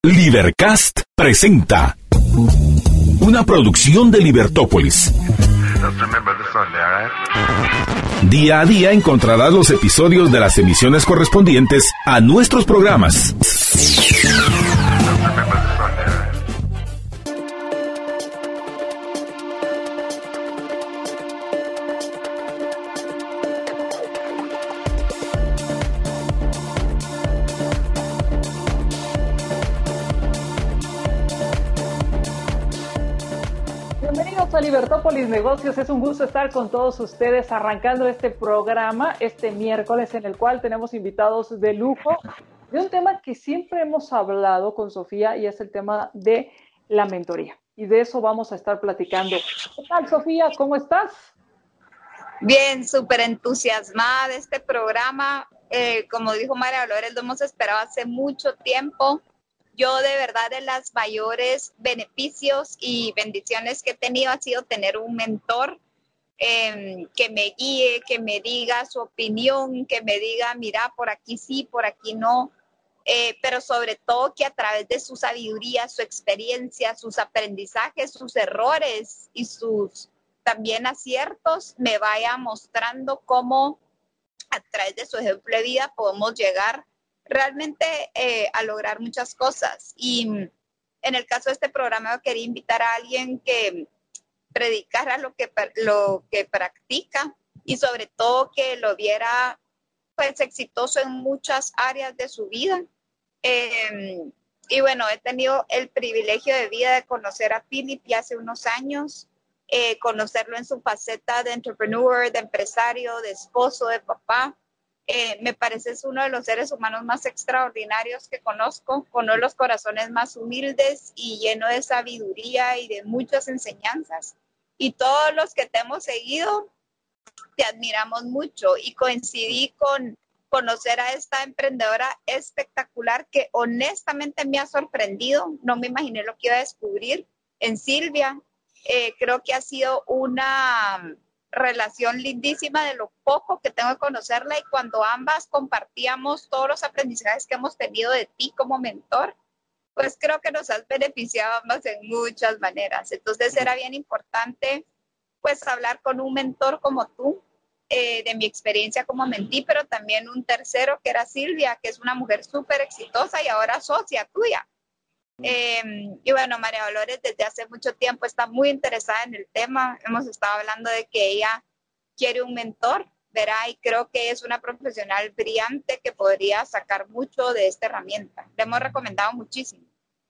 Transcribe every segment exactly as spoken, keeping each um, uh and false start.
Libercast presenta una producción de Libertópolis. Día a día encontrarás los episodios de las emisiones correspondientes a nuestros programas. Bienvenidos a Libertópolis Negocios, es un gusto estar con todos ustedes arrancando este programa este miércoles en el cual tenemos invitados de lujo de un tema que siempre hemos hablado con Sofía y es el tema de la mentoría y de eso vamos a estar platicando. ¿Qué tal, Sofía? ¿Cómo estás? Bien, súper entusiasmada de este programa, eh, como dijo María Dolores, lo hemos esperado hace mucho tiempo. Yo de verdad de las mayores beneficios y bendiciones que he tenido ha sido tener un mentor eh, que me guíe, que me diga su opinión, que me diga, mira, por aquí sí, por aquí no, eh, pero sobre todo que a través de su sabiduría, su experiencia, sus aprendizajes, sus errores y sus también aciertos, me vaya mostrando cómo a través de su ejemplo de vida podemos llegar realmente eh, a lograr muchas cosas. Y en el caso de este programa yo quería invitar a alguien que predicara lo que, lo que practica y sobre todo que lo viera pues exitoso en muchas áreas de su vida. Eh, y bueno, he tenido el privilegio de vida de conocer a Philip ya hace unos años, eh, conocerlo en su faceta de entrepreneur, de empresario, de esposo, de papá. Eh, me parece es uno de los seres humanos más extraordinarios que conozco, con uno de los corazones más humildes y lleno de sabiduría y de muchas enseñanzas. Y todos los que te hemos seguido, te admiramos mucho y coincidí con conocer a esta emprendedora espectacular que honestamente me ha sorprendido. No me imaginé lo que iba a descubrir en Silvia. Eh, creo que ha sido una relación lindísima de lo poco que tengo que conocerla y cuando ambas compartíamos todos los aprendizajes que hemos tenido de ti como mentor, pues creo que nos has beneficiado ambas en muchas maneras. Entonces era bien importante pues hablar con un mentor como tú, eh, de mi experiencia como mentí, pero también un tercero que era Silvia, que es una mujer súper exitosa y ahora socia tuya. Eh, y bueno, María Dolores desde hace mucho tiempo está muy interesada en el tema. Hemos estado hablando de que ella quiere un mentor, verá, y creo que es una profesional brillante que podría sacar mucho de esta herramienta. Le hemos recomendado muchísimo.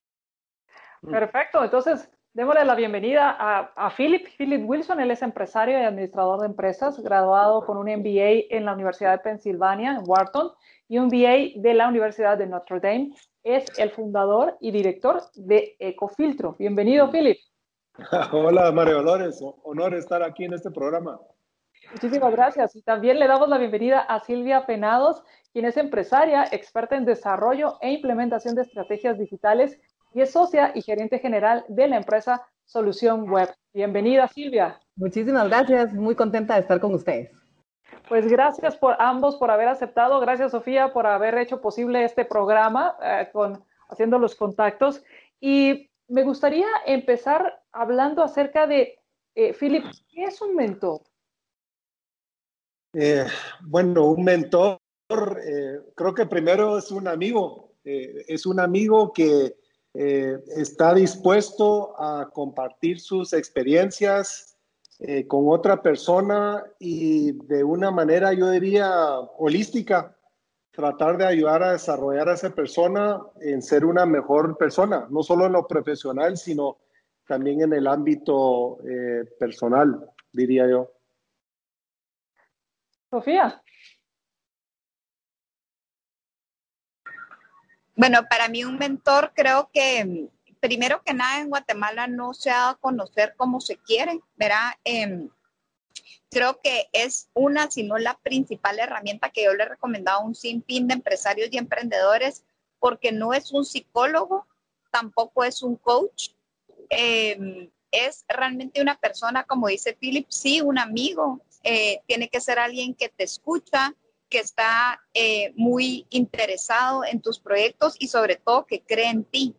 Perfecto, entonces démosle la bienvenida a, a Philip. Philip Wilson, él es empresario y administrador de empresas, graduado con un M B A en la Universidad de Pensilvania, en Wharton, y un B A de la Universidad de Notre Dame. Es el fundador y director de Ecofiltro. Bienvenido, Philip. Hola, María Dolores. Honor estar aquí en este programa. Muchísimas gracias. Y también le damos la bienvenida a Silvia Penados, quien es empresaria, experta en desarrollo e implementación de estrategias digitales y es socia y gerente general de la empresa Solución Web. Bienvenida, Silvia. Muchísimas gracias. Muy contenta de estar con ustedes. Pues gracias por ambos por haber aceptado. Gracias, Sofía, por haber hecho posible este programa, eh, con, haciendo los contactos. Y me gustaría empezar hablando acerca de, eh, Philip, ¿qué es un mentor? Eh, bueno, un mentor, eh, creo que primero es un amigo. Eh, es un amigo que eh, está dispuesto a compartir sus experiencias Eh, con otra persona y de una manera, yo diría, holística, tratar de ayudar a desarrollar a esa persona en ser una mejor persona, no solo en lo profesional, sino también en el ámbito eh, personal, diría yo. Sofía. Bueno, para mí un mentor creo que primero que nada en Guatemala no se ha dado a conocer como se quiere, ¿verdad? Eh, creo que es una, si no la principal herramienta que yo le he recomendado a un sinfín de empresarios y emprendedores, porque no es un psicólogo, tampoco es un coach, eh, es realmente una persona, como dice Philip, sí, un amigo, eh, tiene que ser alguien que te escucha, que está eh, muy interesado en tus proyectos y sobre todo que cree en ti.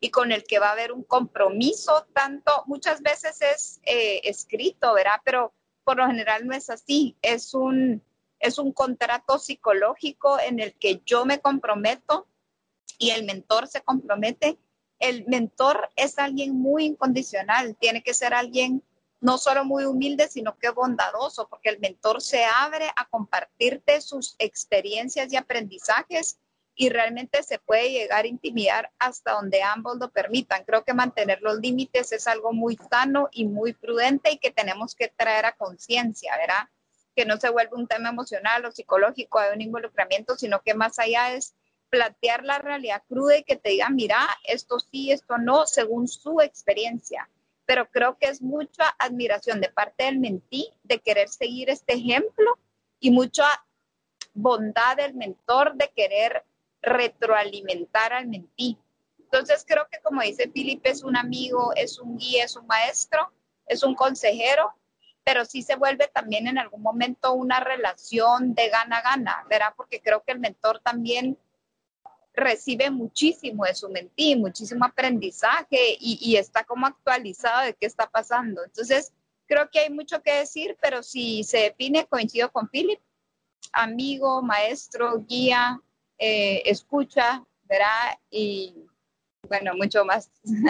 y con el que va a haber un compromiso, tanto, muchas veces es eh, escrito, ¿verdad? Pero por lo general no es así, es un, es un contrato psicológico en el que yo me comprometo y el mentor se compromete. El mentor es alguien muy incondicional, tiene que ser alguien no solo muy humilde, sino que bondadoso, porque el mentor se abre a compartirte sus experiencias y aprendizajes y realmente se puede llegar a intimidar hasta donde ambos lo permitan. Creo que mantener los límites es algo muy sano y muy prudente y que tenemos que traer a conciencia, ¿verdad? Que no se vuelve un tema emocional o psicológico de un involucramiento, sino que más allá es plantear la realidad cruda y que te digan, mira, esto sí, esto no, según su experiencia. Pero creo que es mucha admiración de parte del mentí de querer seguir este ejemplo y mucha bondad del mentor de querer retroalimentar al mentí. Entonces creo que, como dice Philip, es un amigo, es un guía, es un maestro, es un consejero, pero sí se vuelve también en algún momento una relación de gana-gana, ¿verdad? Porque creo que el mentor también recibe muchísimo de su mentí, muchísimo aprendizaje y, y está como actualizado de qué está pasando. Entonces, creo que hay mucho que decir, pero si se define, coincido con Philip, amigo, maestro, guía, eh, escucha, ¿verdad? Y bueno, mucho más.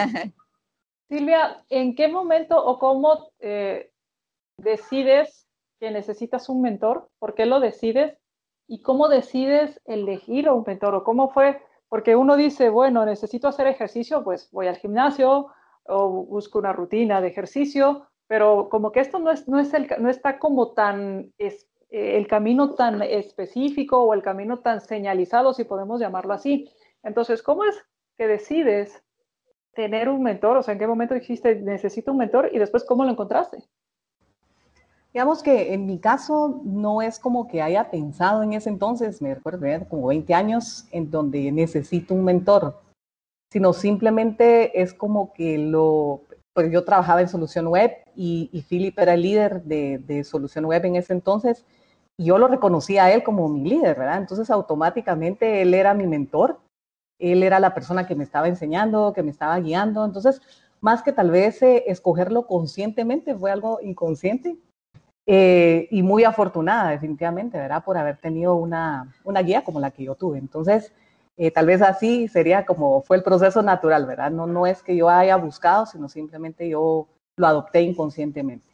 Silvia, ¿en qué momento o cómo eh, decides que necesitas un mentor? ¿Por qué lo decides? ¿Y cómo decides elegir a un mentor? ¿O cómo fue? Porque uno dice, bueno, necesito hacer ejercicio, pues voy al gimnasio o busco una rutina de ejercicio, pero como que esto no, es, no, es el, no está como tan, es, eh, el camino tan específico o el camino tan señalizado, si podemos llamarlo así. Entonces, ¿cómo es que decides tener un mentor? O sea, ¿en qué momento dijiste, necesito un mentor? Y después, ¿cómo lo encontraste? Digamos que en mi caso no es como que haya pensado en ese entonces, me recuerdo, tenía como veinte años, en donde necesito un mentor, sino simplemente es como que lo, pues yo trabajaba en Solución Web y, y Philip era el líder de, de Solución Web en ese entonces, y yo lo reconocía a él como mi líder, ¿verdad? Entonces automáticamente él era mi mentor, él era la persona que me estaba enseñando, que me estaba guiando, entonces más que tal vez eh, escogerlo conscientemente, fue algo inconsciente. Eh, y muy afortunada definitivamente, ¿verdad? Por haber tenido una, una guía como la que yo tuve. Entonces, eh, tal vez así sería como fue el proceso natural, ¿verdad? No, no es que yo haya buscado, sino simplemente yo lo adopté inconscientemente.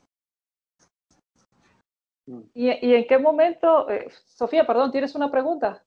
¿Y, y en qué momento, eh, Sofía, perdón, tienes una pregunta?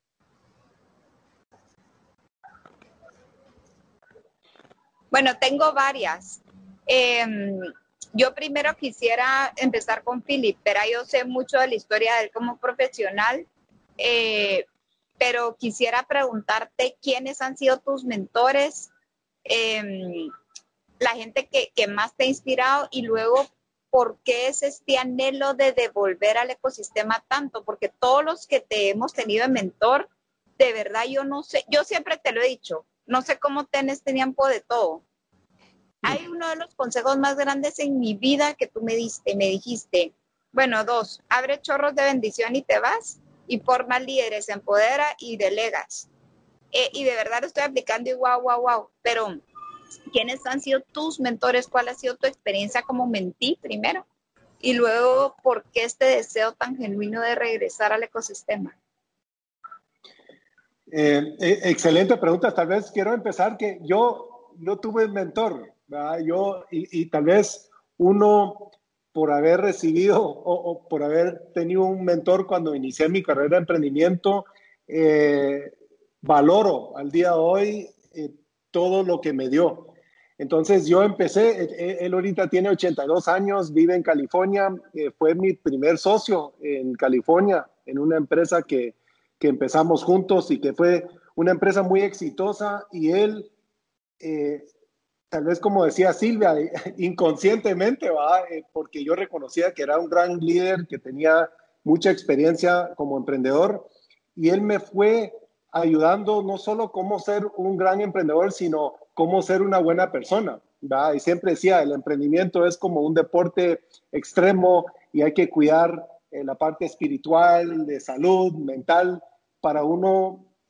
Bueno, tengo varias. Eh, Yo primero quisiera empezar con Philip, pero yo sé mucho de la historia de él como profesional, eh, pero quisiera preguntarte quiénes han sido tus mentores, eh, la gente que, que más te ha inspirado y luego por qué es este anhelo de devolver al ecosistema tanto, porque todos los que te hemos tenido en mentor, de verdad yo no sé, yo siempre te lo he dicho, no sé cómo tenés tiempo de todo. Hay uno de los consejos más grandes en mi vida que tú me diste, me dijiste, bueno, dos, abre chorros de bendición y te vas, y forma líderes, empodera y delegas. Eh, y de verdad lo estoy aplicando y wow, wow, wow. Pero, ¿quiénes han sido tus mentores? ¿Cuál ha sido tu experiencia como mentí primero? Y luego, ¿por qué este deseo tan genuino de regresar al ecosistema? Eh, eh, excelente pregunta. Tal vez quiero empezar que yo no tuve mentor, ¿verdad? Yo, y, y tal vez uno, por haber recibido o, o por haber tenido un mentor cuando inicié mi carrera de emprendimiento, eh, valoro al día de hoy eh, todo lo que me dio. Entonces yo empecé, él, él ahorita tiene ochenta y dos años, vive en California, eh, fue mi primer socio en California, en una empresa que, que empezamos juntos y que fue una empresa muy exitosa y él... Eh, tal vez como decía Silvia, inconscientemente, ¿va? Eh, porque yo reconocía que era un gran líder, que tenía mucha experiencia como emprendedor, y él me fue ayudando no solo cómo ser un gran emprendedor, sino cómo ser una buena persona, ¿va? Y siempre decía, el emprendimiento es como un deporte extremo y hay que cuidar eh, la parte espiritual, de salud, mental, para uno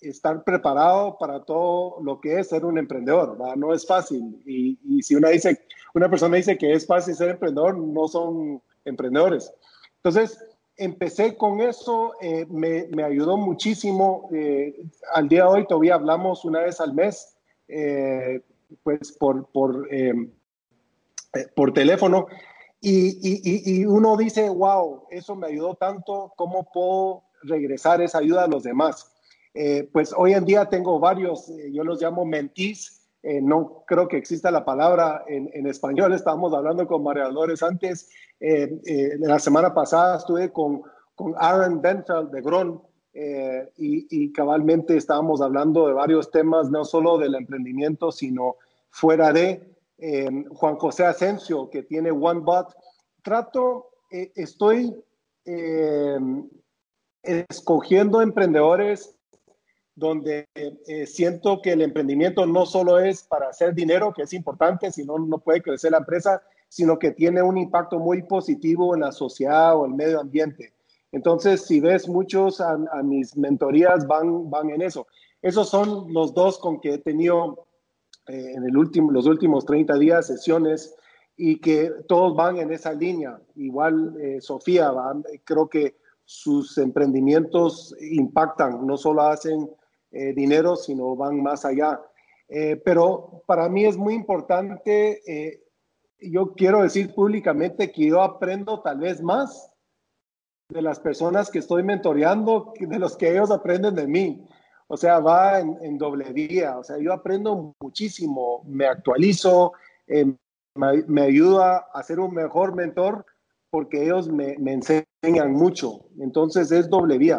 estar preparado para todo lo que es ser un emprendedor, ¿verdad? No es fácil. Y, y si una, dice, una persona dice que es fácil ser emprendedor, no son emprendedores. Entonces, empecé con eso, eh, me, me ayudó muchísimo. Eh, al día de hoy todavía hablamos una vez al mes, eh, pues por, por, eh, por teléfono. Y, y, y uno dice, wow, eso me ayudó tanto, ¿cómo puedo regresar esa ayuda a los demás? Eh, pues hoy en día tengo varios, eh, yo los llamo mentees, eh, no creo que exista la palabra en, en español, estábamos hablando con María Dolores antes, eh, eh, la semana pasada estuve con, con Aaron Benfeld de Gron, eh, y, y cabalmente estábamos hablando de varios temas, no solo del emprendimiento, sino fuera de... Eh, Juan José Asensio, que tiene OneBot. Trato, eh, estoy eh, escogiendo emprendedores donde eh, siento que el emprendimiento no solo es para hacer dinero, que es importante, si no, no puede crecer la empresa, sino que tiene un impacto muy positivo en la sociedad o el medio ambiente. Entonces, si ves muchos a, a mis mentorías van, van en eso. Esos son los dos con que he tenido Eh, en el último, los últimos treinta días, sesiones, y que todos van en esa línea. Igual eh, Sofía, va, creo que sus emprendimientos impactan, no solo hacen eh, dinero, sino van más allá. Eh, pero para mí es muy importante, eh, yo quiero decir públicamente que yo aprendo tal vez más de las personas que estoy mentoreando, de los que ellos aprenden de mí. O sea, va en, en doble vía. O sea, yo aprendo muchísimo, me actualizo, eh, me, me ayuda a ser un mejor mentor porque ellos me, me enseñan mucho. Entonces, es doble vía.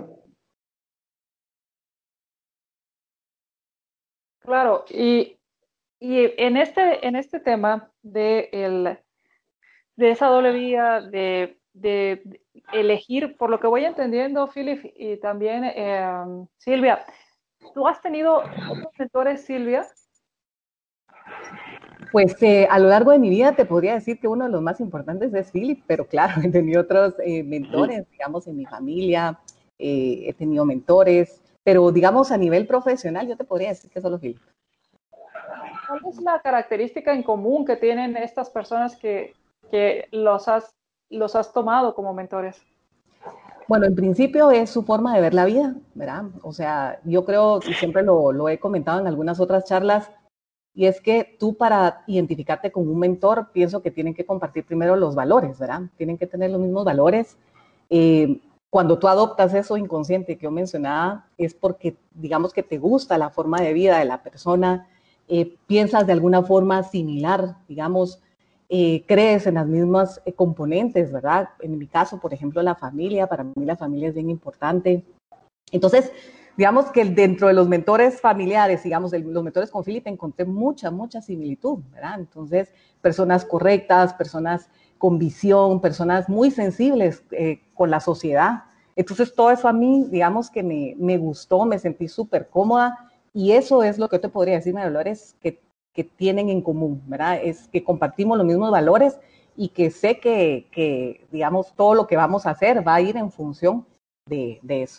Claro, y, y en, este, en este tema de, el, de esa doble vía, de, de, de elegir, por lo que voy entendiendo, Philip, y también eh, Silvia, ¿tú has tenido otros mentores, Silvia? Pues eh, a lo largo de mi vida te podría decir que uno de los más importantes es Philip, pero claro, he tenido otros eh, mentores, digamos, en mi familia, eh, he tenido mentores, pero digamos a nivel profesional yo te podría decir que solo Philip. ¿Cuál es la característica en común que tienen estas personas que, que los, has, los has tomado como mentores? Bueno, en principio es su forma de ver la vida, ¿verdad? O sea, yo creo, y siempre lo, lo he comentado en algunas otras charlas, y es que tú para identificarte con un mentor, pienso que tienen que compartir primero los valores, ¿verdad? Tienen que tener los mismos valores. Eh, cuando tú adoptas eso inconsciente que yo mencionaba, es porque, digamos, que te gusta la forma de vida de la persona, eh, piensas de alguna forma similar, digamos, Eh, crees en las mismas eh, componentes, ¿verdad? En mi caso, por ejemplo, la familia, para mí la familia es bien importante. Entonces, digamos que dentro de los mentores familiares, digamos, de los mentores con Philip, encontré mucha, mucha similitud, ¿verdad? Entonces, personas correctas, personas con visión, personas muy sensibles eh, con la sociedad. Entonces, todo eso a mí, digamos que me, me gustó, me sentí súper cómoda, y eso es lo que yo te podría decir, María Dolores, que que tienen en común, ¿verdad? Es que compartimos los mismos valores y que sé que, que, digamos, todo lo que vamos a hacer va a ir en función de, de eso.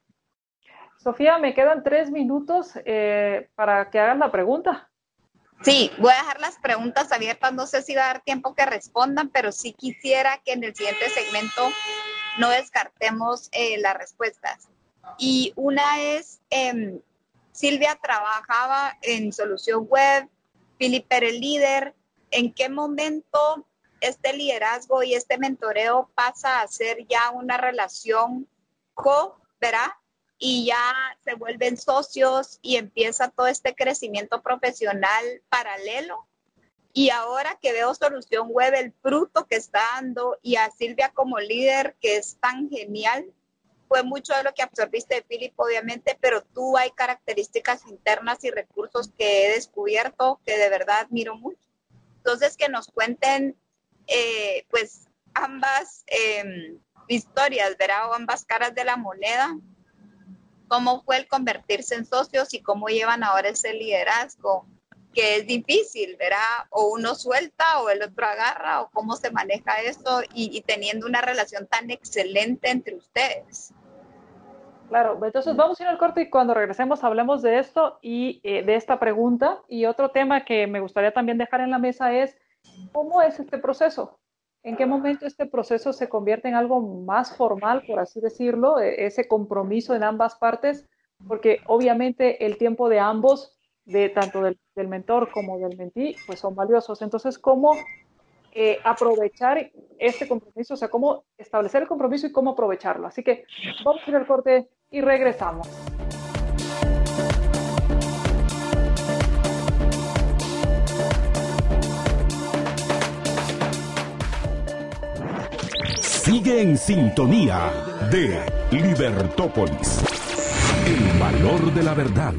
Sofía, me quedan tres minutos eh, para que hagas la pregunta. Sí, voy a dejar las preguntas abiertas, no sé si va a dar tiempo que respondan, pero sí quisiera que en el siguiente segmento no descartemos eh, las respuestas. Y una es, eh, Silvia trabajaba en Solución Web, Philip era el líder. ¿En qué momento este liderazgo y este mentoreo pasa a ser ya una relación co, ¿verdad? Y ya se vuelven socios y empieza todo este crecimiento profesional paralelo? Y ahora que veo Solución Web, el fruto que está dando, y a Silvia como líder, que es tan genial, fue mucho de lo que absorbiste de Philip, obviamente, pero tú hay características internas y recursos que he descubierto que de verdad admiro mucho. Entonces, que nos cuenten, eh, pues, ambas eh, historias, ¿verdad? O ambas caras de la moneda. ¿Cómo fue el convertirse en socios y cómo llevan ahora ese liderazgo? Que es difícil, ¿verdad? O uno suelta o el otro agarra, o cómo se maneja eso y, y teniendo una relación tan excelente entre ustedes. Claro, entonces vamos a ir al corte y cuando regresemos hablemos de esto y eh, de esta pregunta. Y otro tema que me gustaría también dejar en la mesa es, ¿cómo es este proceso? ¿En qué momento este proceso se convierte en algo más formal, por así decirlo, e- ese compromiso en ambas partes? Porque obviamente el tiempo de ambos, de tanto del, del mentor como del mentí, pues son valiosos. Entonces, ¿cómo eh, aprovechar este compromiso? O sea, cómo establecer el compromiso y cómo aprovecharlo. Así que vamos a ir al corte y regresamos. Sigue en sintonía de Libertópolis. El valor de la verdad.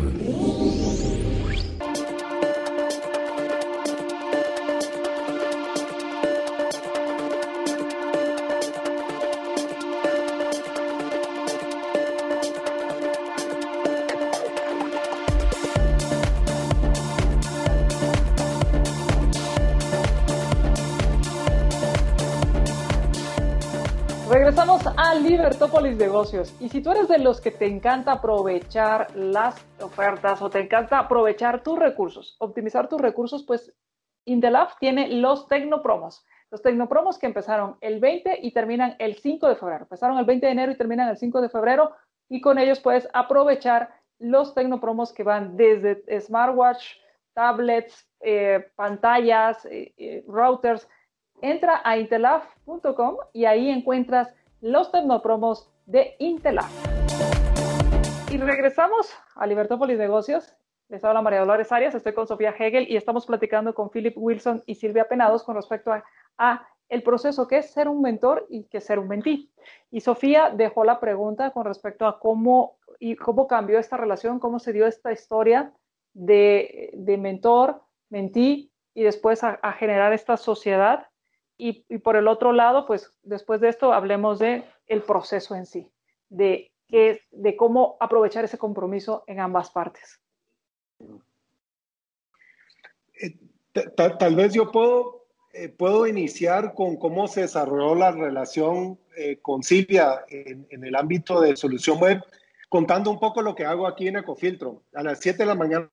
Regresamos a Libertópolis Negocios. Y si tú eres de los que te encanta aprovechar las ofertas o te encanta aprovechar tus recursos, optimizar tus recursos, pues Intelaf tiene los Tecnopromos. Los Tecnopromos que empezaron el veinte y terminan el cinco de febrero. Empezaron el veinte de enero y terminan el cinco de febrero. Y con ellos puedes aprovechar los Tecnopromos que van desde smartwatch, tablets, eh, pantallas, eh, eh, routers. Entra a intelaf punto com y ahí encuentras los tecnopromos de Intelaf. Y regresamos a Libertópolis Negocios. Les habla María Dolores Arias, estoy con Sofía Hegel y estamos platicando con Philip Wilson y Silvia Penados con respecto a, a el proceso que es ser un mentor y que es ser un mentí. Y Sofía dejó la pregunta con respecto a cómo, y cómo cambió esta relación, cómo se dio esta historia de, de mentor, mentí y después a, a generar esta sociedad. Y, y por el otro lado, pues después de esto hablemos de el proceso en sí, de, que, de cómo aprovechar ese compromiso en ambas partes. Eh, tal, tal vez yo puedo, eh, puedo iniciar con cómo se desarrolló la relación eh, con Silvia en, en el ámbito de solución web, contando un poco lo que hago aquí en Ecofiltro. A las siete de la mañana.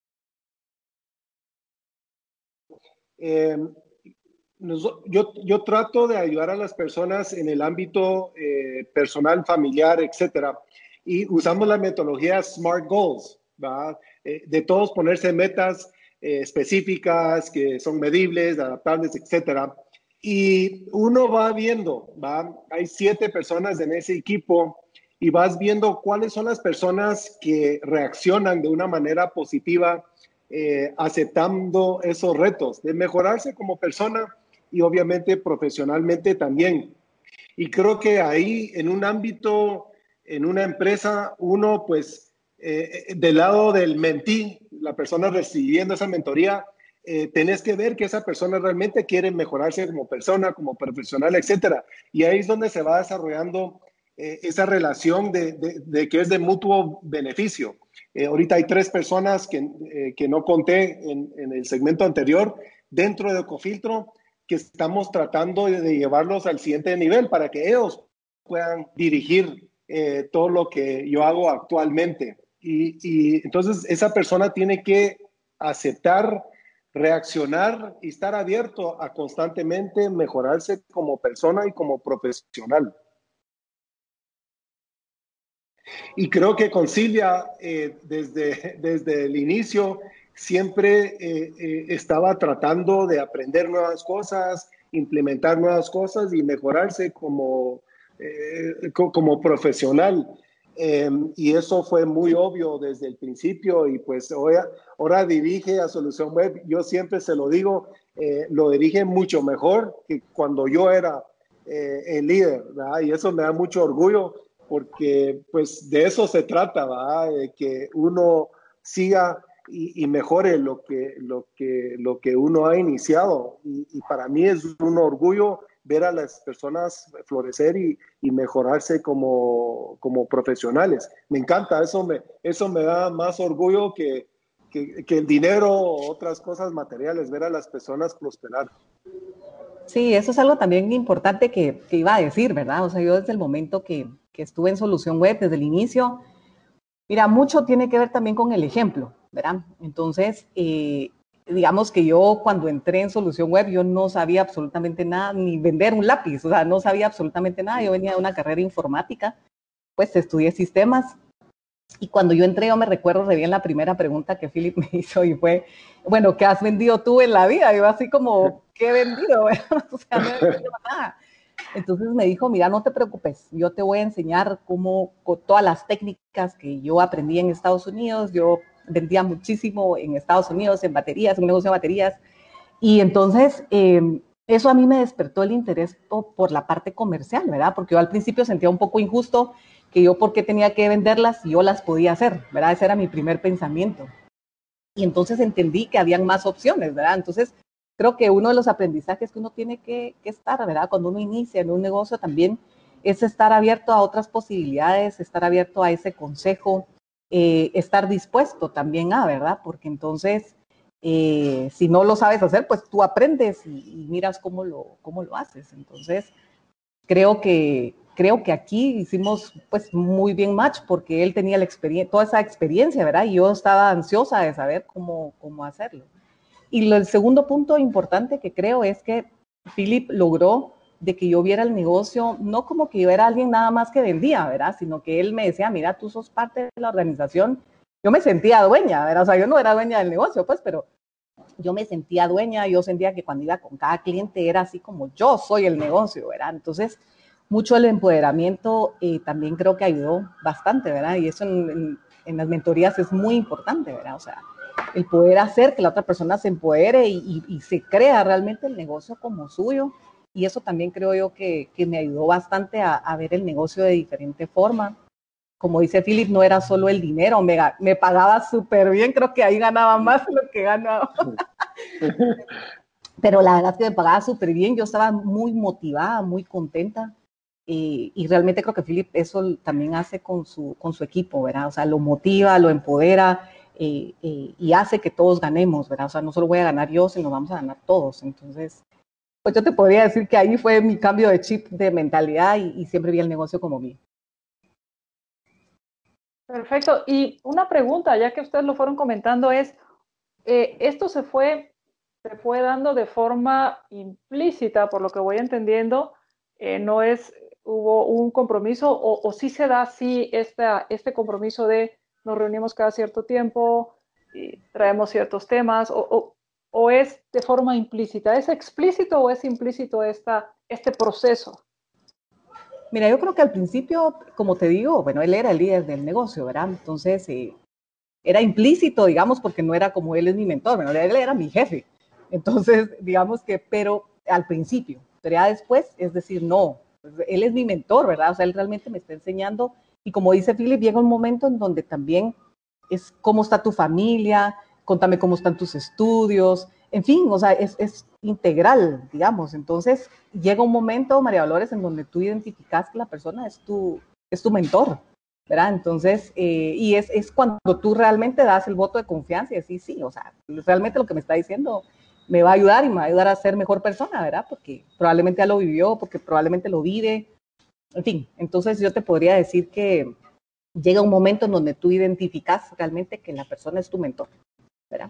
Eh, Yo, yo trato de ayudar a las personas en el ámbito eh, personal, familiar, etcétera, y usamos la metodología SMART Goals, ¿verdad? Eh, de todos ponerse metas eh, específicas que son medibles, adaptables, etcétera. Y uno va viendo, ¿va? Hay siete personas en ese equipo y vas viendo cuáles son las personas que reaccionan de una manera positiva, eh, aceptando esos retos de mejorarse como persona y obviamente profesionalmente también. Y creo que ahí en un ámbito, en una empresa, uno pues eh, del lado del mentí, la persona recibiendo esa mentoría, eh, tenés que ver que esa persona realmente quiere mejorarse como persona, como profesional, etcétera. Y ahí es donde se va desarrollando eh, esa relación de, de, de que es de mutuo beneficio. Eh, ahorita hay tres personas que, eh, que no conté en, en el segmento anterior dentro de Ecofiltro, que estamos tratando de llevarlos al siguiente nivel para que ellos puedan dirigir eh, todo lo que yo hago actualmente. Y, y entonces esa persona tiene que aceptar, reaccionar y estar abierto a constantemente mejorarse como persona y como profesional. Y creo que con Silvia, eh, desde, desde el inicio, siempre eh, eh, estaba tratando de aprender nuevas cosas, implementar nuevas cosas y mejorarse como, eh, co como profesional. Eh, y eso fue muy obvio desde el principio y pues hoy, ahora dirige a Solución Web. Yo siempre se lo digo, eh, lo dirige mucho mejor que cuando yo era eh, el líder, ¿verdad? Y eso me da mucho orgullo porque pues de eso se trata, ¿verdad? De que uno siga y, y mejore lo que, lo, que, lo que uno ha iniciado. Y, y para mí es un orgullo ver a las personas florecer y, y mejorarse como, como profesionales. Me encanta, eso me, eso me da más orgullo que, que, que el dinero o otras cosas materiales, ver a las personas prosperar. Sí, eso es algo también importante que, que iba a decir, ¿verdad? O sea, yo desde el momento que, que estuve en Solución Web, desde el inicio, Mira, mucho tiene que ver también con el ejemplo, ¿verdad? Entonces, eh, digamos que yo cuando entré en Solución Web, yo no sabía absolutamente nada, ni vender un lápiz, o sea, no sabía absolutamente nada. Yo venía de una carrera informática, pues estudié sistemas. Y cuando yo entré, yo me recuerdo re bien la primera pregunta que Philip me hizo y fue, bueno, ¿qué has vendido tú en la vida? Yo así como, ¿qué he vendido? O sea, no he vendido nada. Entonces me dijo, mira, no te preocupes, yo te voy a enseñar cómo, con todas las técnicas que yo aprendí en Estados Unidos. Yo vendía muchísimo en Estados Unidos en baterías, en un negocio de baterías. Y entonces eh, eso a mí me despertó el interés por, por la parte comercial, ¿verdad? Porque yo al principio sentía un poco injusto que yo por qué tenía que venderlas si yo las podía hacer, ¿verdad? Ese era mi primer pensamiento. Y entonces entendí que habían más opciones, ¿verdad? Entonces creo que uno de los aprendizajes que uno tiene que, que estar, ¿verdad? Cuando uno inicia en un negocio también es estar abierto a otras posibilidades, estar abierto a ese consejo, eh, estar dispuesto también a, ¿verdad? Porque entonces, eh, si no lo sabes hacer, pues tú aprendes y, y miras cómo lo, cómo lo haces. Entonces, creo que, creo que aquí hicimos pues muy bien match porque él tenía la experiencia, toda esa experiencia, ¿verdad? Y yo estaba ansiosa de saber cómo, cómo hacerlo. Y lo, el segundo punto importante que creo es que Philip logró de que yo viera el negocio, no como que yo era alguien nada más que vendía, ¿verdad? Sino que él me decía, mira, tú sos parte de la organización. Yo me sentía dueña, ¿verdad? O sea, yo no era dueña del negocio, pues, pero yo me sentía dueña, yo sentía que cuando iba con cada cliente era así como yo soy el negocio, ¿verdad? Entonces, mucho el empoderamiento eh, también creo que ayudó bastante, ¿verdad? Y eso en, en, en las mentorías es muy importante, ¿verdad? O sea, el poder hacer que la otra persona se empodere y, y, y se crea realmente el negocio como suyo. Y eso también creo yo que, que me ayudó bastante a, a ver el negocio de diferente forma. Como dice Philip, no era solo el dinero, me, me pagaba súper bien, creo que ahí ganaba más de lo que ganaba. Pero la verdad es que me pagaba súper bien, yo estaba muy motivada, muy contenta. Eh, y realmente creo que Philip eso también hace con su, con su equipo, ¿verdad? O sea, lo motiva, lo empodera eh, eh, y hace que todos ganemos, ¿verdad? O sea, no solo voy a ganar yo, sino vamos a ganar todos. Entonces, pues yo te podría decir que ahí fue mi cambio de chip de mentalidad y, y siempre vi el negocio como mío. Perfecto. Y una pregunta, ya que ustedes lo fueron comentando, es, eh, ¿esto se fue, se fue dando de forma implícita, por lo que voy entendiendo? Eh, ¿No es, hubo un compromiso o, o sí se da así esta, este compromiso de nos reunimos cada cierto tiempo y traemos ciertos temas? O, o, ¿O es de forma implícita? ¿Es explícito o es implícito esta, este proceso? Mira, yo creo que al principio, como te digo, bueno, él era el líder del negocio, ¿verdad? Entonces, eh, era implícito, digamos, porque no era como él es mi mentor, bueno, él era mi jefe. Entonces, digamos que, pero al principio, pero ya después, es decir, no, pues, él es mi mentor, ¿verdad? O sea, él realmente me está enseñando. Y como dice Philip, llega un momento en donde también es cómo está tu familia, contame cómo están tus estudios, en fin, o sea, es, es integral, digamos. Entonces, llega un momento, María Dolores, en donde tú identificas que la persona es tu, es tu mentor, ¿verdad? Entonces, eh, y es, es cuando tú realmente das el voto de confianza y decís, sí, o sea, realmente lo que me está diciendo me va a ayudar y me va a ayudar a ser mejor persona, ¿verdad? Porque probablemente ya lo vivió, porque probablemente lo vive, en fin. Entonces, yo te podría decir que llega un momento en donde tú identificas realmente que la persona es tu mentor, ¿verdad?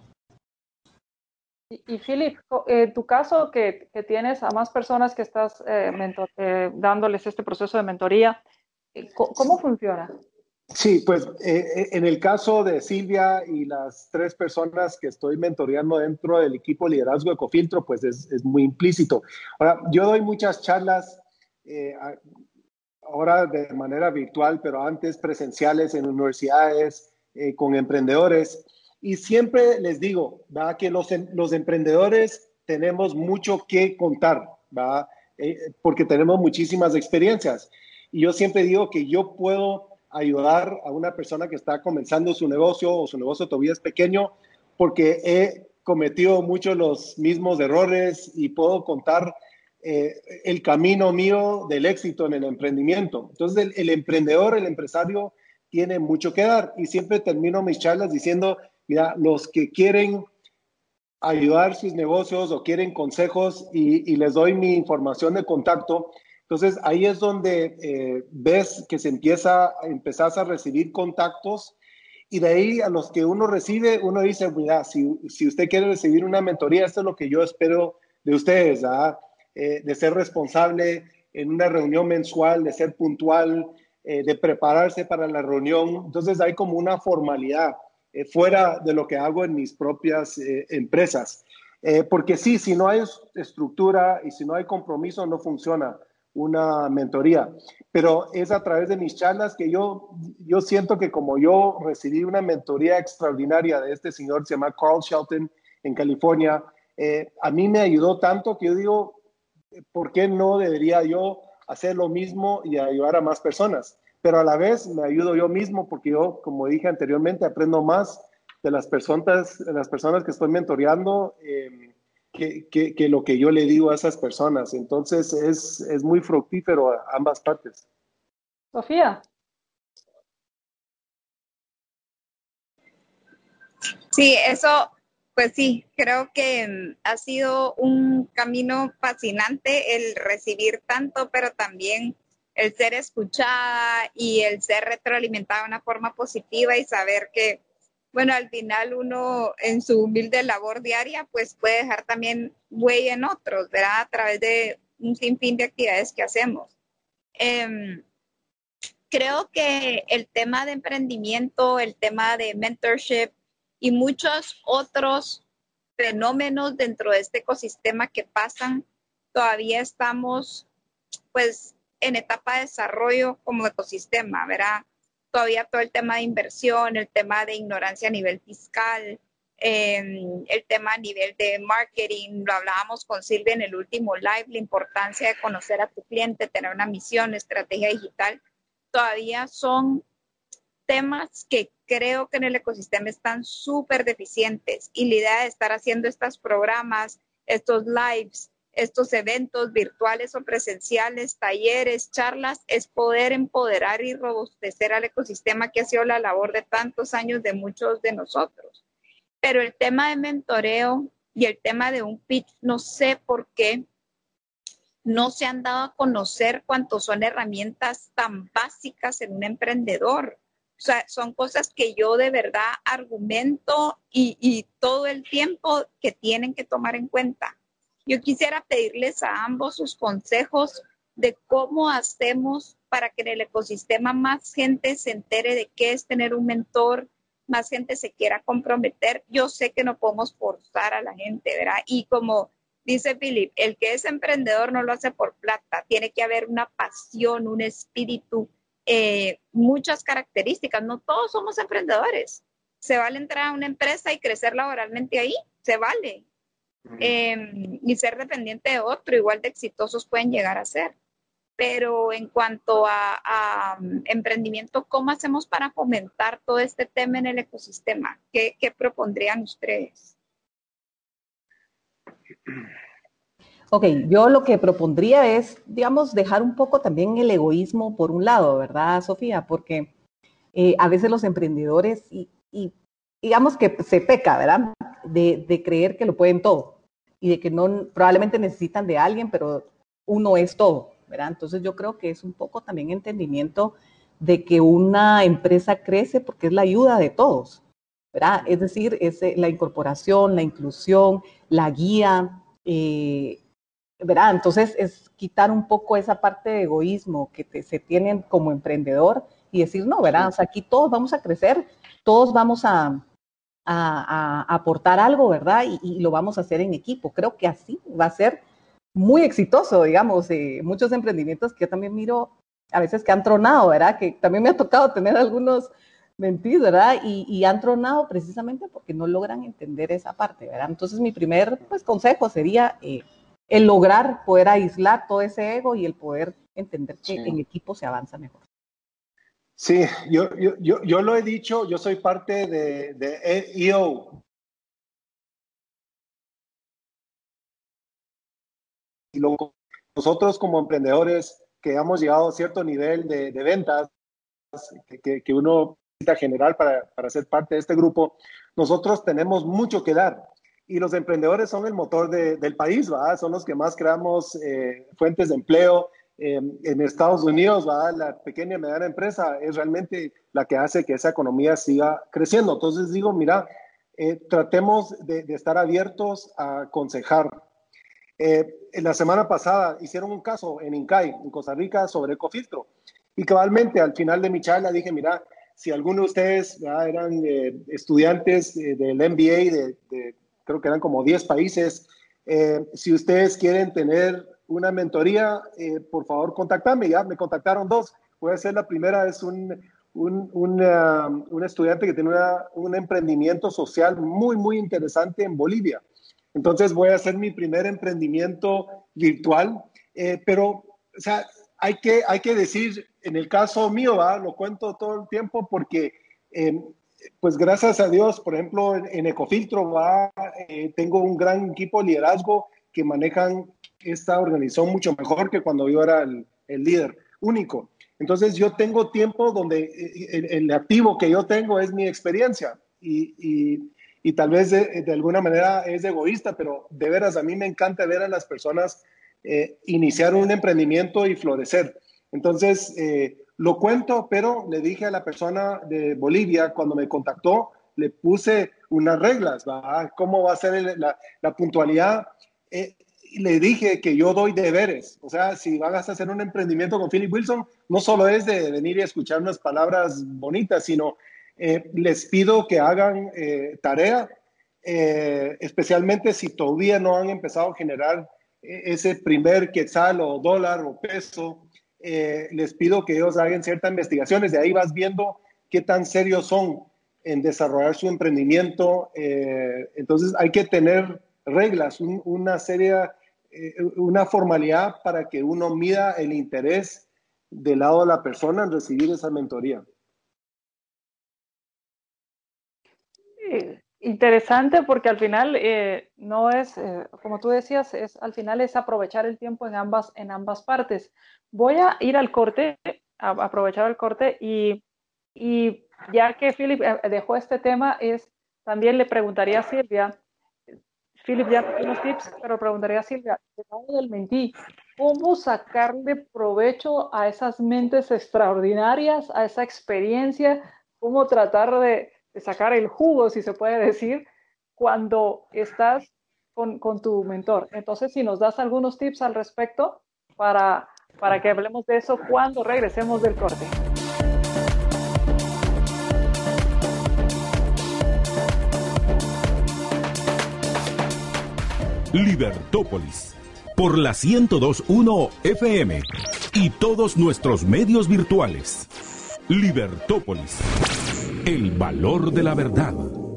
Y, y Philip, en tu caso que, que tienes a más personas que estás eh, mentor, eh, dándoles este proceso de mentoría, ¿cómo funciona? Sí, pues eh, en el caso de Silvia y las tres personas que estoy mentoreando dentro del equipo liderazgo Ecofiltro, pues es, es muy implícito. Ahora, yo doy muchas charlas, eh, ahora de manera virtual, pero antes presenciales en universidades, eh, con emprendedores. Y siempre les digo, ¿va? Que los, los emprendedores tenemos mucho que contar, ¿va? Eh, porque tenemos muchísimas experiencias. Y yo siempre digo que yo puedo ayudar a una persona que está comenzando su negocio o su negocio todavía es pequeño porque he cometido muchos los mismos errores y puedo contar eh, el camino mío del éxito en el emprendimiento. Entonces, el, el emprendedor, el empresario, tiene mucho que dar. Y siempre termino mis charlas diciendo, mira, los que quieren ayudar sus negocios o quieren consejos y, y les doy mi información de contacto. Entonces, ahí es donde eh, ves que se empieza, empezás a recibir contactos Y de ahí a los que uno recibe, uno dice, mira, si, si usted quiere recibir una mentoría, esto es lo que yo espero de ustedes, ¿ah? eh, de ser responsable en una reunión mensual, de ser puntual, eh, de prepararse para la reunión. Entonces hay como una formalidad eh, fuera de lo que hago en mis propias eh, empresas. Eh, porque sí, si no hay estructura y si no hay compromiso, no funciona una mentoría. Pero es a través de mis charlas que yo, yo siento que como yo recibí una mentoría extraordinaria de este señor, se llama Carl Shelton, en California, eh, a mí me ayudó tanto que yo digo, ¿por qué no debería yo hacer lo mismo y ayudar a más personas? Pero a la vez me ayudo yo mismo porque yo, como dije anteriormente, aprendo más de las personas, de las personas que estoy mentoreando eh, que, que, que lo que yo le digo a esas personas. Entonces es, es muy fructífero a ambas partes. Sofía. Sí, eso, pues sí, creo que ha sido un camino fascinante el recibir tanto, pero también el ser escuchada y el ser retroalimentada de una forma positiva y saber que, bueno, al final uno en su humilde labor diaria, pues puede dejar también huella en otros, ¿verdad? A través de un sinfín de actividades que hacemos. Eh, creo que el tema de emprendimiento, el tema de mentorship y muchos otros fenómenos dentro de este ecosistema que pasan, todavía estamos, pues, en etapa de desarrollo como ecosistema, ¿verdad? Todavía todo el tema de inversión, el tema de ignorancia a nivel fiscal, eh, el tema a nivel de marketing, lo hablábamos con Silvia en el último live, la importancia de conocer a tu cliente, tener una misión, estrategia digital, todavía son temas que creo que en el ecosistema están súper deficientes y la idea de estar haciendo estos programas, estos lives, estos eventos virtuales o presenciales, talleres, charlas, es poder empoderar y robustecer al ecosistema que ha sido la labor de tantos años de muchos de nosotros. Pero el tema de mentoreo y el tema de un pitch, no sé por qué no se han dado a conocer cuánto son herramientas tan básicas en un emprendedor. O sea, son cosas que yo de verdad argumento y, y todo el tiempo que tienen que tomar en cuenta. Yo quisiera pedirles a ambos sus consejos de cómo hacemos para que en el ecosistema más gente se entere de qué es tener un mentor, más gente se quiera comprometer. Yo sé que no podemos forzar a la gente, ¿verdad? Y como dice Philip, el que es emprendedor no lo hace por plata, tiene que haber una pasión, un espíritu, eh, muchas características. No todos somos emprendedores. Se vale entrar a una empresa y crecer laboralmente ahí, se vale. Eh, y ser dependiente de otro, igual de exitosos pueden llegar a ser. Pero en cuanto a, a um, emprendimiento, ¿cómo hacemos para fomentar todo este tema en el ecosistema? ¿Qué, qué propondrían ustedes? Ok, yo lo que propondría es, digamos, dejar un poco también el egoísmo por un lado, ¿verdad, Sofía? Porque eh, a veces los emprendedores, y, y digamos que se peca, ¿verdad? De, de creer que lo pueden todo y de que no, probablemente necesitan de alguien, pero uno es todo, ¿verdad? Entonces yo creo que es un poco también entendimiento de que una empresa crece porque es la ayuda de todos, ¿verdad? Es decir, es la incorporación, la inclusión, la guía, eh, ¿verdad? Entonces es quitar un poco esa parte de egoísmo que te, se tienen como emprendedor y decir, no, ¿verdad? O sea, aquí todos vamos a crecer, todos vamos a, a, a aportar algo, ¿verdad? Y, y lo vamos a hacer en equipo. Creo que así va a ser muy exitoso, digamos, eh, muchos emprendimientos que yo también miro a veces que han tronado, ¿verdad? Que también me ha tocado tener algunos mentis, ¿verdad? Y, y han tronado precisamente porque no logran entender esa parte, ¿verdad? Entonces mi primer pues, consejo sería eh, el lograr poder aislar todo ese ego y el poder entender que sí. En equipo se avanza mejor. Sí, yo, yo, yo, yo lo he dicho, yo soy parte de, de E O. Y luego, nosotros como emprendedores que hemos llegado a cierto nivel de, de ventas que, que, que uno necesita generar para, para ser parte de este grupo, nosotros tenemos mucho que dar. Y los emprendedores son el motor de, del país, ¿verdad? Son los que más creamos eh, fuentes de empleo eh, en Estados Unidos, ¿va? La pequeña y mediana empresa es realmente la que hace que esa economía siga creciendo. Entonces digo, mira, eh, tratemos de, de estar abiertos a aconsejar. Eh, la semana pasada hicieron un caso en INCAI, en Costa Rica, sobre Ecofiltro. Y cabalmente al final de mi charla dije, mira, si alguno de ustedes ¿verdad? eran eh, estudiantes eh, del M B A, de, de, creo que eran como diez países, eh, si ustedes quieren tener una mentoría, eh, por favor contactame. Ya me contactaron dos. Puede ser la primera, es un, un, una, un estudiante que tiene una, un emprendimiento social muy, muy interesante en Bolivia. Entonces voy a hacer mi primer emprendimiento virtual, eh, pero, o sea, hay que, hay que decir, en el caso mío, ¿va? Lo cuento todo el tiempo porque, eh, pues gracias a Dios, por ejemplo, en, en Ecofiltro, ¿va? Eh, tengo un gran equipo de liderazgo que manejan esta organización mucho mejor que cuando yo era el, el líder único. Entonces yo tengo tiempo donde el, el activo que yo tengo es mi experiencia y, y Y tal vez de, de alguna manera es egoísta, pero de veras a mí me encanta ver a las personas eh, iniciar un emprendimiento y florecer. Entonces, eh, lo cuento, pero le dije a la persona de Bolivia, cuando me contactó, le puse unas reglas, ¿va? ¿Cómo va a ser el, la, la puntualidad? Eh, y le dije que yo doy deberes. O sea, si vas a hacer un emprendimiento con Philip Wilson, no solo es de venir y escuchar unas palabras bonitas, sino... Eh, les pido que hagan eh, tarea, eh, especialmente si todavía no han empezado a generar eh, ese primer quetzal o dólar o peso. Eh, les pido que ellos hagan ciertas investigaciones. De ahí vas viendo qué tan serios son en desarrollar su emprendimiento. Eh, entonces hay que tener reglas, un, una serie, eh, una formalidad para que uno mida el interés del lado de la persona en recibir esa mentoría. Interesante porque al final eh, no es, eh, como tú decías, es, al final es aprovechar el tiempo en ambas, en ambas partes. Voy a ir al corte, a, a aprovechar el corte y, y ya que Philip dejó este tema, es, también le preguntaría a Silvia, Philip ya tiene unos tips, pero preguntaría a Silvia, del mentí, ¿cómo sacarle provecho a esas mentes extraordinarias, a esa experiencia? ¿Cómo tratar de de sacar el jugo, si se puede decir, cuando estás con, con tu mentor? Entonces, si nos das algunos tips al respecto para, para que hablemos de eso cuando regresemos del corte. Libertópolis, por la ciento dos punto uno F M y todos nuestros medios virtuales. Libertópolis. El valor de la verdad.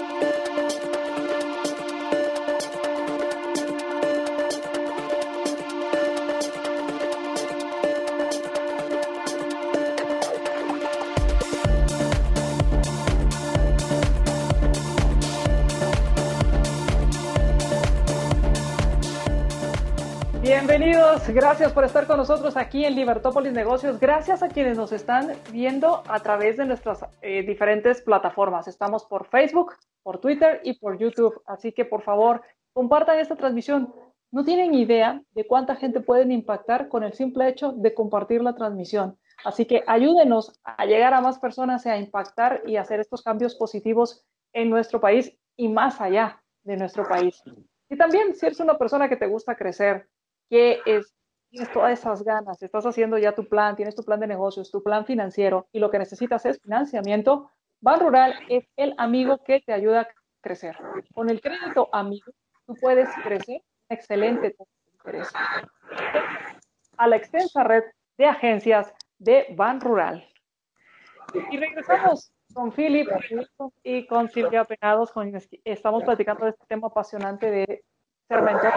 Bienvenidos, gracias por estar con nosotros aquí en Libertópolis Negocios. Gracias a quienes nos están viendo a través de nuestras eh, diferentes plataformas. Estamos por Facebook, por Twitter y por YouTube. Así que por favor, compartan esta transmisión. No tienen idea de cuánta gente pueden impactar con el simple hecho de compartir la transmisión. Así que ayúdenos a llegar a más personas y a impactar y hacer estos cambios positivos en nuestro país y más allá de nuestro país. Y también, si eres una persona que te gusta crecer, que es, tienes todas esas ganas, estás haciendo ya tu plan, tienes tu plan de negocios, tu plan financiero y lo que necesitas es financiamiento, Banrural es el amigo que te ayuda a crecer. Con el crédito amigo, tú puedes crecer excelente interés. A la extensa red de agencias de Banrural. Y regresamos con Philip y con Silvia Penados, con quienes estamos platicando de este tema apasionante de ser mentor.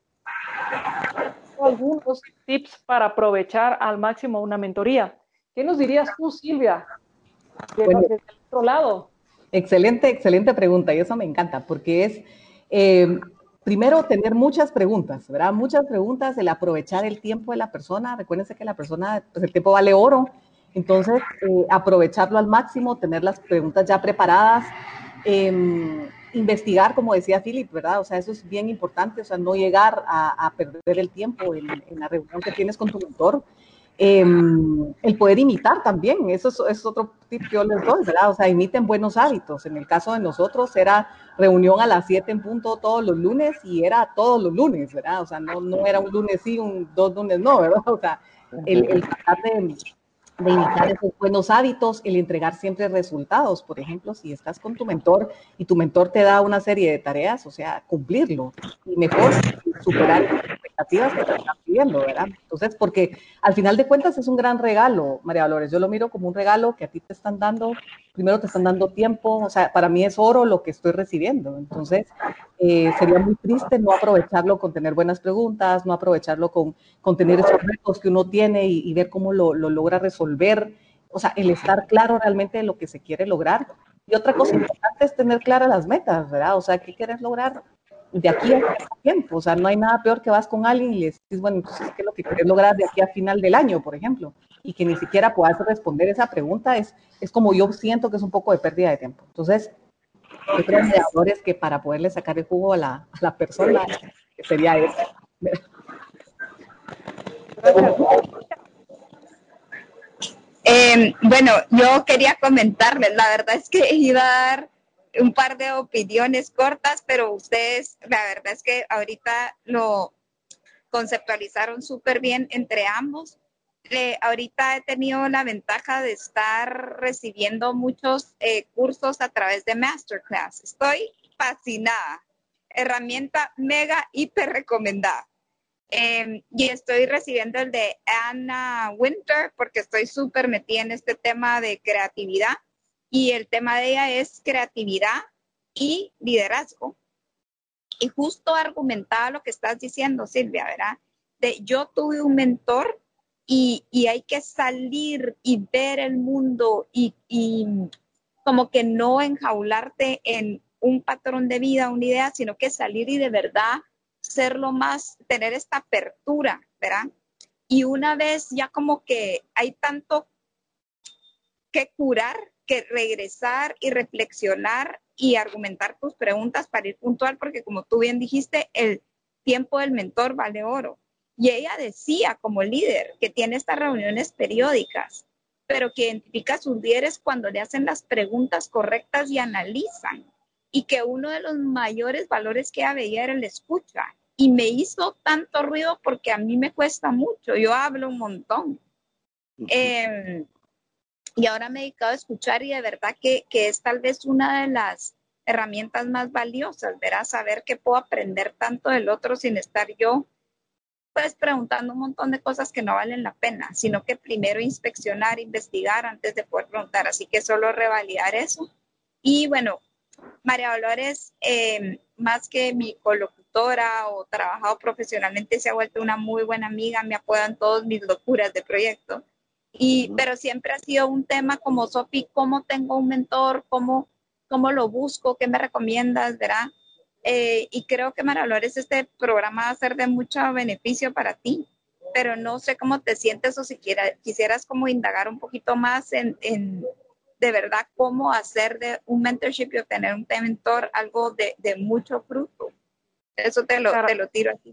Algunos tips para aprovechar al máximo una mentoría. ¿Qué nos dirías tú, Silvia, de, bueno, desde el otro lado? Excelente, excelente pregunta, y eso me encanta, porque es, eh, primero, tener muchas preguntas, ¿verdad? Muchas preguntas, el aprovechar el tiempo de la persona. Recuérdense que la persona, pues el tiempo vale oro, entonces eh, aprovecharlo al máximo, tener las preguntas ya preparadas, eh, investigar, como decía Philip, ¿verdad? O sea, eso es bien importante, o sea, no llegar a, a perder el tiempo en, en la reunión que tienes con tu mentor. Eh, el poder imitar también, eso es, es otro tip que yo les doy, ¿verdad? O sea, imiten buenos hábitos. En el caso de nosotros era reunión a las siete en punto todos los lunes y era todos los lunes, ¿verdad? O sea, no, no era un lunes sí, un, dos lunes no, ¿verdad? O sea, el, el tratar de, de imitar esos buenos hábitos, el entregar siempre resultados. Por ejemplo, si estás con tu mentor y tu mentor te da una serie de tareas, o sea, cumplirlo y mejor superar las expectativas que te están pidiendo, ¿verdad? Entonces, porque al final de cuentas es un gran regalo, María Dolores. Yo lo miro como un regalo que a ti te están dando. Primero te están dando tiempo, o sea, para mí es oro lo que estoy recibiendo. Entonces, eh, sería muy triste no aprovecharlo con tener buenas preguntas, no aprovecharlo con, con tener esos retos que uno tiene y, y ver cómo lo, lo logra resolver. O sea, el estar claro realmente de lo que se quiere lograr. Y otra cosa importante es tener claras las metas, ¿verdad? O sea, ¿qué quieres lograr de aquí a tiempo? O sea, no hay nada peor que vas con alguien y le dices, bueno, entonces, ¿qué es lo que quieres lograr de aquí a final del año, por ejemplo? Y que ni siquiera puedas responder esa pregunta, es, es como yo siento que es un poco de pérdida de tiempo. Entonces, yo creo, mediadores, que para poderle sacar el jugo a la, a la persona sería eso. Gracias. Eh, bueno, yo quería comentarles, la verdad es que iba a dar un par de opiniones cortas, pero ustedes, la verdad es que ahorita lo conceptualizaron súper bien entre ambos. Eh, ahorita he tenido la ventaja de estar recibiendo muchos eh, cursos a través de Masterclass. Estoy fascinada. Herramienta mega hiper recomendada. Eh, y estoy recibiendo el de Anna Winter porque estoy súper metida en este tema de creatividad y el tema de ella es creatividad y liderazgo. Y justo argumentaba lo que estás diciendo, Silvia, ¿verdad? De, yo tuve un mentor y, y hay que salir y ver el mundo y, y como que no enjaularte en un patrón de vida, una idea, sino que salir y de verdad ser lo más, tener esta apertura, ¿verdad? Y una vez ya como que hay tanto que curar, que regresar y reflexionar y argumentar tus preguntas para ir puntual, porque como tú bien dijiste, el tiempo del mentor vale oro. Y ella decía como líder que tiene estas reuniones periódicas, pero que identifica a sus líderes cuando le hacen las preguntas correctas y analizan. Y que uno de los mayores valores que ella veía era el escucha. Y me hizo tanto ruido porque a mí me cuesta mucho, yo hablo un montón. Uh-huh. Eh, y ahora me he dedicado a escuchar y de verdad que, que es tal vez una de las herramientas más valiosas, ¿verdad? Saber que puedo aprender tanto del otro sin estar yo pues preguntando un montón de cosas que no valen la pena, sino que primero inspeccionar, investigar antes de poder preguntar. Así que solo revalidar eso. Y bueno, María Dolores, eh, más que mi colocutora o trabajado profesionalmente, se ha vuelto una muy buena amiga, me apoya en todas mis locuras de proyecto. Y, pero siempre ha sido un tema como, Sofi, ¿cómo tengo un mentor? ¿Cómo, cómo lo busco? ¿Qué me recomiendas? ¿Verdad? Eh, y creo que, María Dolores, este programa va a ser de mucho beneficio para ti, pero no sé cómo te sientes o si quiera, quisieras como indagar un poquito más en, en de verdad cómo hacer de un mentorship y obtener un mentor algo de, de mucho fruto. Eso te lo, claro. te lo tiro aquí.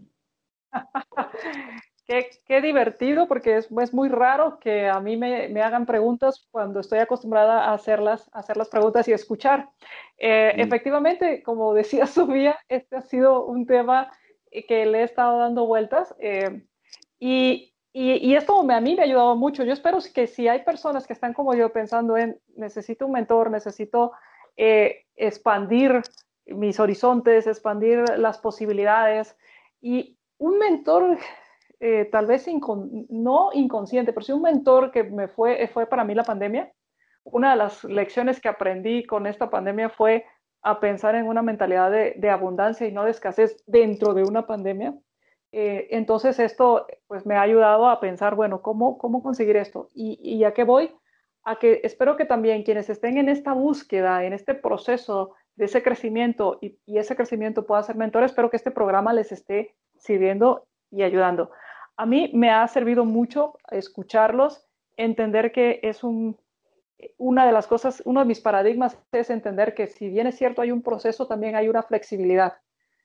Qué, qué divertido, porque es, es muy raro que a mí me, me hagan preguntas cuando estoy acostumbrada a hacerlas, a hacer las preguntas y escuchar. Eh, mm. Efectivamente, como decía Sofía, este ha sido un tema que le he estado dando vueltas eh, y, y, y esto me, a mí me ha ayudado mucho. Yo espero que si hay personas que están como yo pensando en necesito un mentor, necesito eh, expandir mis horizontes, expandir las posibilidades y un mentor... Eh, tal vez incon no inconsciente, pero sí un mentor que me fue, fue para mí la pandemia. Una de las lecciones que aprendí con esta pandemia fue a pensar en una mentalidad de, de abundancia y no de escasez dentro de una pandemia. Eh, entonces esto pues me ha ayudado a pensar, bueno, ¿cómo, cómo conseguir esto? Y, y a qué voy? A que espero que también quienes estén en esta búsqueda, en este proceso de ese crecimiento y, y ese crecimiento pueda ser mentor, espero que este programa les esté sirviendo y ayudando. A mí me ha servido mucho escucharlos, entender que es un, una de las cosas, uno de mis paradigmas es entender que si bien es cierto hay un proceso, también hay una flexibilidad.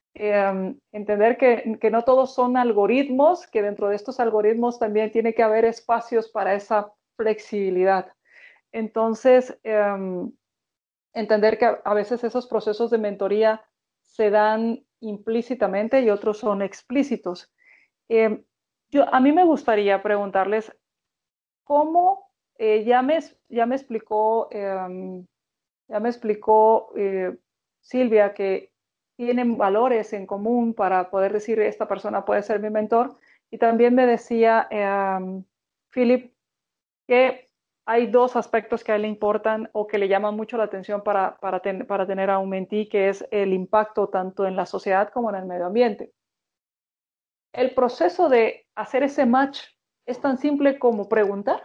eh, entender que, que no todos son algoritmos, que dentro de estos algoritmos también tiene que haber espacios para esa flexibilidad. Entonces, eh, entender que a, a veces esos procesos de mentoría se dan implícitamente y otros son explícitos. Eh, yo, a mí me gustaría preguntarles cómo, eh, ya, me, ya me explicó, eh, ya me explicó eh, Silvia que tienen valores en común para poder decir esta persona puede ser mi mentor, y también me decía eh, Philip que hay dos aspectos que a él le importan o que le llaman mucho la atención para, para, ten, para tener a un mentí, que es el impacto tanto en la sociedad como en el medio ambiente. El proceso de hacer ese match es tan simple como preguntar,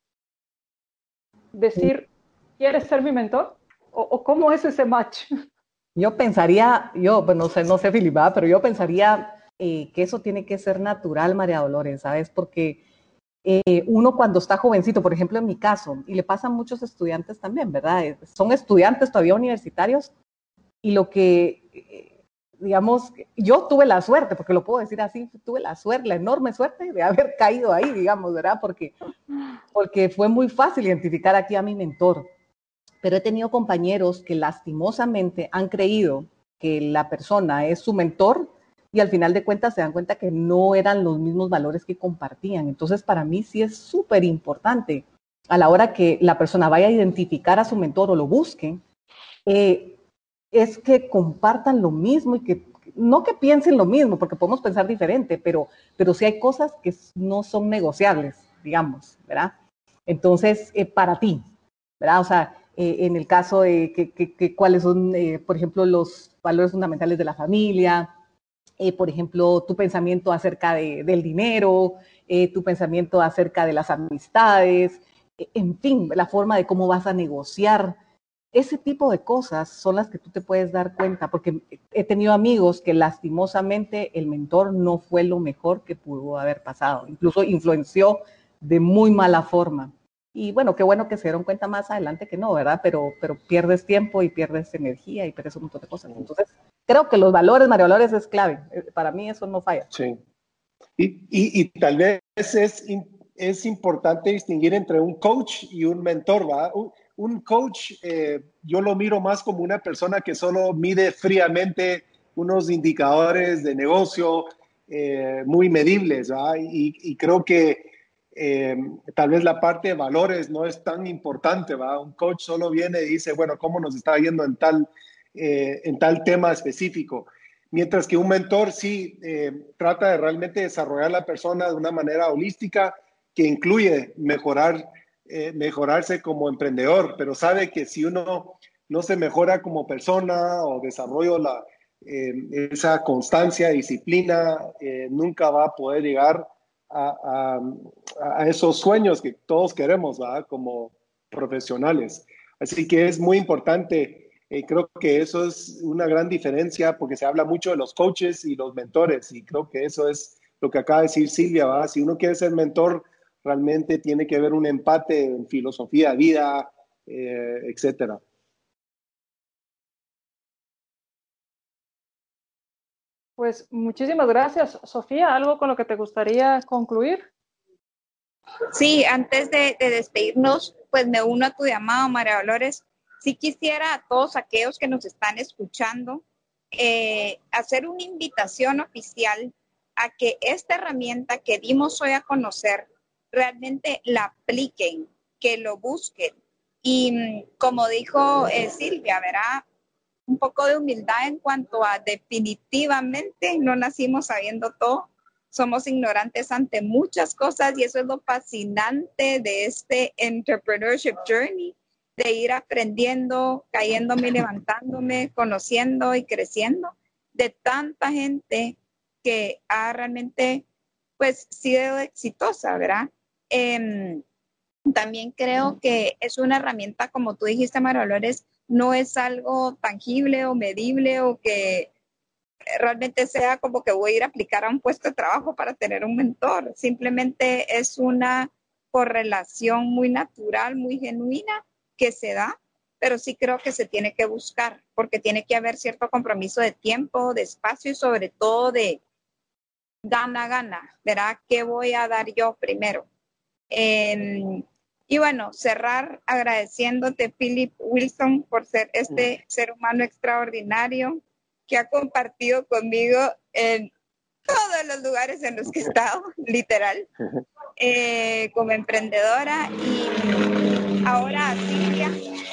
decir, ¿quieres ser mi mentor? ¿O, o cómo es ese match? Yo pensaría, yo, pues no sé, no sé, Filipa, pero yo pensaría eh, que eso tiene que ser natural, María Dolores, ¿sabes? Porque eh, uno cuando está jovencito, por ejemplo en mi caso, y le pasa a muchos estudiantes también, ¿verdad? Son estudiantes todavía universitarios y lo que, eh, digamos, yo tuve la suerte, porque lo puedo decir así, tuve la suerte, la enorme suerte de haber caído ahí, digamos, ¿verdad? Porque, porque fue muy fácil identificar aquí a mi mentor. Pero he tenido compañeros que lastimosamente han creído que la persona es su mentor y al final de cuentas se dan cuenta que no eran los mismos valores que compartían. Entonces, para mí sí es súper importante a la hora que la persona vaya a identificar a su mentor o lo busque, eh, es que compartan lo mismo y que no que piensen lo mismo, porque podemos pensar diferente, pero, pero sí hay cosas que no son negociables, digamos, ¿verdad? Entonces, eh, para ti, ¿verdad? O sea, eh, en el caso de que, que, que cuáles son, eh, por ejemplo, los valores fundamentales de la familia, eh, por ejemplo, tu pensamiento acerca de, del dinero, eh, tu pensamiento acerca de las amistades, eh, en fin, la forma de cómo vas a negociar. Ese tipo de cosas son las que tú te puedes dar cuenta, porque he tenido amigos que lastimosamente el mentor no fue lo mejor que pudo haber pasado, incluso influenció de muy mala forma. Y bueno, qué bueno que se dieron cuenta más adelante que no, ¿verdad? Pero, pero pierdes tiempo y pierdes energía y pierdes un montón de cosas. Entonces, creo que los valores, María Dolores, es clave. Para mí eso no falla. Sí. Y, y, y tal vez es, es importante distinguir entre un coach y un mentor, ¿va? Un, un coach, eh, yo lo miro más como una persona que solo mide fríamente unos indicadores de negocio eh, muy medibles, ¿va? Y, y creo que eh, tal vez la parte de valores no es tan importante, ¿va? Un coach solo viene y dice, bueno, ¿cómo nos está yendo en tal, eh, en tal tema específico? Mientras que un mentor sí eh, trata de realmente desarrollar a la persona de una manera holística que incluye mejorar, eh, mejorarse como emprendedor, pero sabe que si uno no se mejora como persona o desarrolla la, eh, esa constancia, disciplina, eh, nunca va a poder llegar a, a, a esos sueños que todos queremos, ¿verdad? Como profesionales. Así que es muy importante. Eh, creo que eso es una gran diferencia porque se habla mucho de los coaches y los mentores y creo que eso es lo que acaba de decir Silvia, ¿va? Si uno quiere ser mentor, realmente tiene que haber un empate en filosofía de vida, eh, etcétera. Pues muchísimas gracias. Sofía, ¿algo con lo que te gustaría concluir? Sí, antes de, de despedirnos, pues me uno a tu llamado, María Dolores. Sí quisiera a todos aquellos que nos están escuchando eh, hacer una invitación oficial a que esta herramienta que dimos hoy a conocer realmente la apliquen, que lo busquen. Y como dijo eh, Silvia, ¿verdad? Un poco de humildad en cuanto a definitivamente no nacimos sabiendo todo. Somos ignorantes ante muchas cosas y eso es lo fascinante de este entrepreneurship journey, de ir aprendiendo, cayéndome y levantándome, conociendo y creciendo de tanta gente que ha realmente pues sido exitosa, ¿verdad? Eh, también creo que es una herramienta, como tú dijiste, María Dolores, no es algo tangible o medible o que realmente sea como que voy a ir a aplicar a un puesto de trabajo para tener un mentor. Simplemente es una correlación muy natural, muy genuina que se da, pero sí creo que se tiene que buscar, porque tiene que haber cierto compromiso de tiempo, de espacio y sobre todo de gana, gana, ¿verdad? ¿Qué voy a dar yo primero? Eh, y bueno, cerrar agradeciéndote, Philip Wilson, por ser este ser humano extraordinario que ha compartido conmigo en todos los lugares en los que he estado, literal, eh, como emprendedora. Y ahora a Silvia,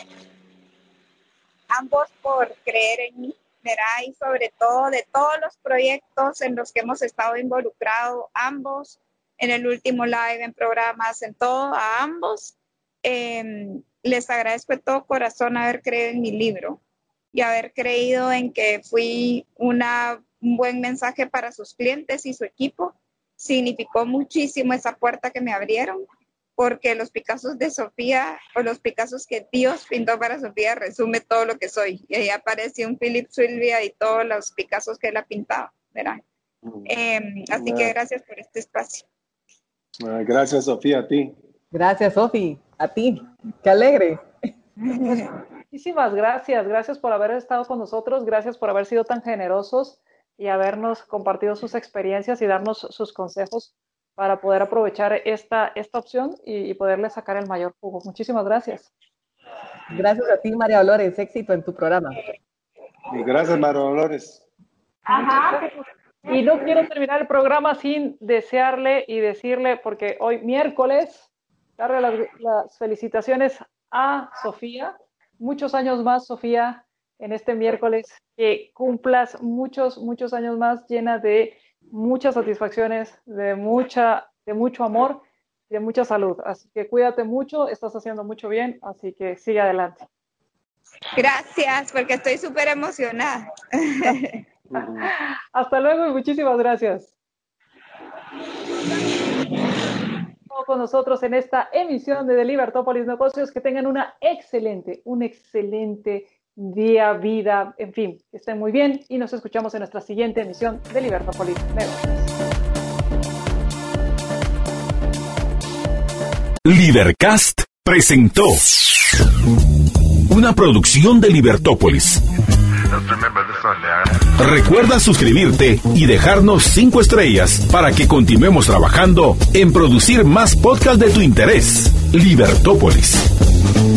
ambos por creer en mí, ¿verdad? Y sobre todo de todos los proyectos en los que hemos estado involucrados, ambos, en el último live, en programas, en todo, a ambos, eh, les agradezco de todo corazón haber creído en mi libro y haber creído en que fui una, un buen mensaje para sus clientes y su equipo. Significó muchísimo esa puerta que me abrieron, porque los Picassos de Sofía, o los Picassos que Dios pintó para Sofía, resume todo lo que soy. Y ahí aparece un Philip Silvia y todos los Picassos que él ha pintado, ¿verdad? Mm. Eh, así que gracias por este espacio. Gracias, Sofía, a ti. Gracias, Sofi, a ti. Qué alegre. Muchísimas gracias. Gracias por haber estado con nosotros. Gracias por haber sido tan generosos y habernos compartido sus experiencias y darnos sus consejos para poder aprovechar esta, esta opción y, y poderle sacar el mayor jugo. Muchísimas gracias. Gracias a ti, María Dolores. Éxito en tu programa. Y gracias, María Dolores. Ajá. Y no quiero terminar el programa sin desearle y decirle, porque hoy miércoles, darle las, las felicitaciones a Sofía. Muchos años más, Sofía, en este miércoles. Que cumplas muchos, muchos años más llena de muchas satisfacciones, de, mucha, de mucho amor y de mucha salud. Así que cuídate mucho, estás haciendo mucho bien, así que sigue adelante. Gracias, porque estoy súper emocionada. Hasta luego y muchísimas gracias. Con nosotros en esta emisión de, de Libertópolis Negocios. Que tengan una excelente, un excelente día, vida, en fin, que estén muy bien y nos escuchamos en nuestra siguiente emisión de Libertópolis Negocios. Libercast presentó una producción de Libertópolis. Recuerda suscribirte y dejarnos cinco estrellas para que continuemos trabajando en producir más podcasts de tu interés. Libertópolis.